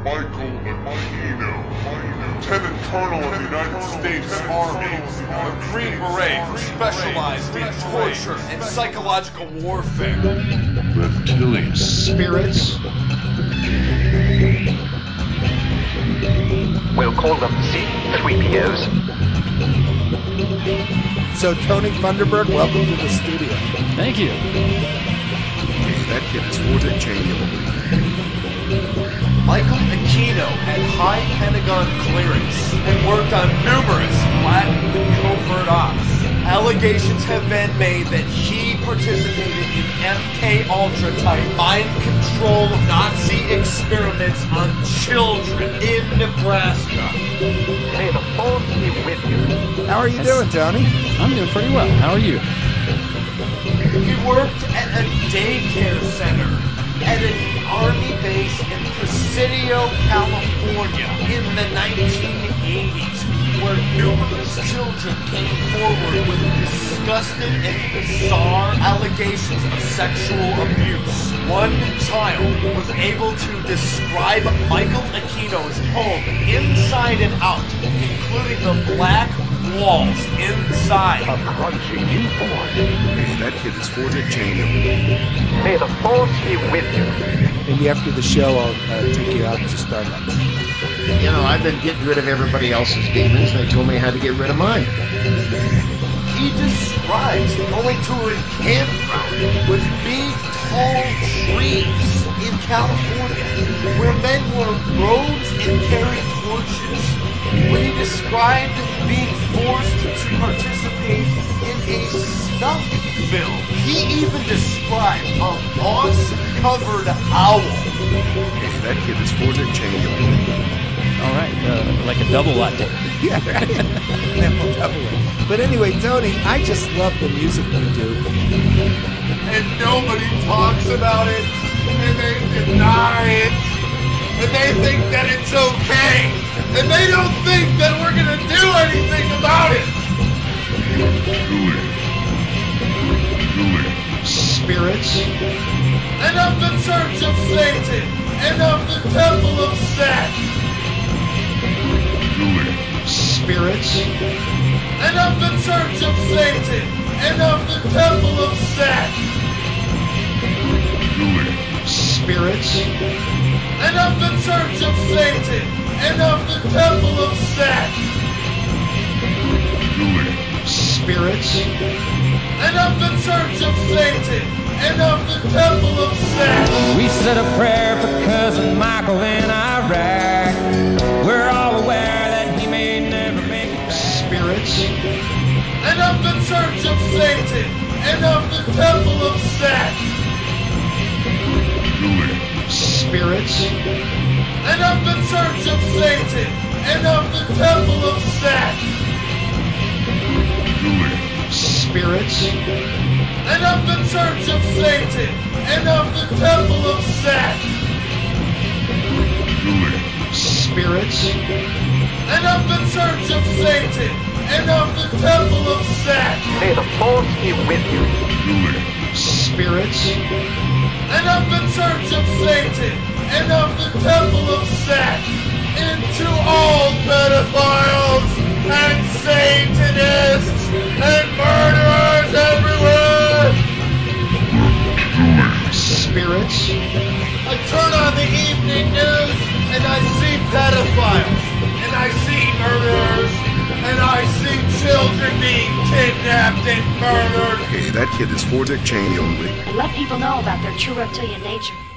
Michael Aquino, Lieutenant Colonel of the United States Army, a Green Beret who specialized in torture and psychological warfare. Reptilian spirits. We'll call them C-3POs. So, Tony Funderburg, welcome to the studio. Thank you. Hey, that kid is Vortic January. Michael Aquino had high Pentagon clearance and worked on numerous black covert ops. Allegations have been made that he participated in MK-Ultra type mind control Nazi experiments on children in Nebraska. May the force be with you. How are you doing, Tony? I'm doing pretty well. How are you? He worked at a daycare center at an army base in Presidio, California in the 1980s, where numerous children came forward with disgusting and bizarre allegations of sexual abuse. One child was able to describe Michael Aquino's home inside and out, including the black walls inside. A crunchy new force. Hey, that kid is Vortic January. May the force be with you. Maybe after the show, I'll take you out to Starbucks. You know, I've been getting rid of everybody else's demons. They told me how to get rid of mine. He describes going to a campground with big, tall trees in California where men wore robes and carried torches. When he described being forced to participate in a snuff film, he even described a moss-covered owl. Hey, that kid is Vortic January. All right, like a double latte. Yeah, right. Then we'll double it. But anyway, Tony, I just love the music you do. And nobody talks about it, and they deny it, and they think that it's okay, and they don't think that we're gonna do anything about it. Spirits. And of the Church of Satan, and of the Temple of Set, Spirits. and of the Church of Satan, and of the Temple of Set, Spirits. and of the Church of Satan, and of the Temple of Set, Spirits. and of the Church of Satan, and of the Temple of Set. We said a prayer for cousin Michael in Iraq. We're all aware that he may never make it back. Spirits. And of the Church of Satan, and of the Temple of Set, Spirits. and of the Church of Satan, and of the Temple of Set, Spirits. and of the Church of Satan, and of the Temple of Set, Spirits. and of the Church of Satan, and of the Temple of Set, May the force be with you. Spirits. and of the Church of Satan, and of the Temple of Set, into all pedophiles and Satanists and murderers everywhere. Spirits. I turn on the evening news and I see pedophiles, and I see murderers, and I see children being kidnapped and murdered. Hey, that kid is Vortic January. And let people know about their true reptilian nature.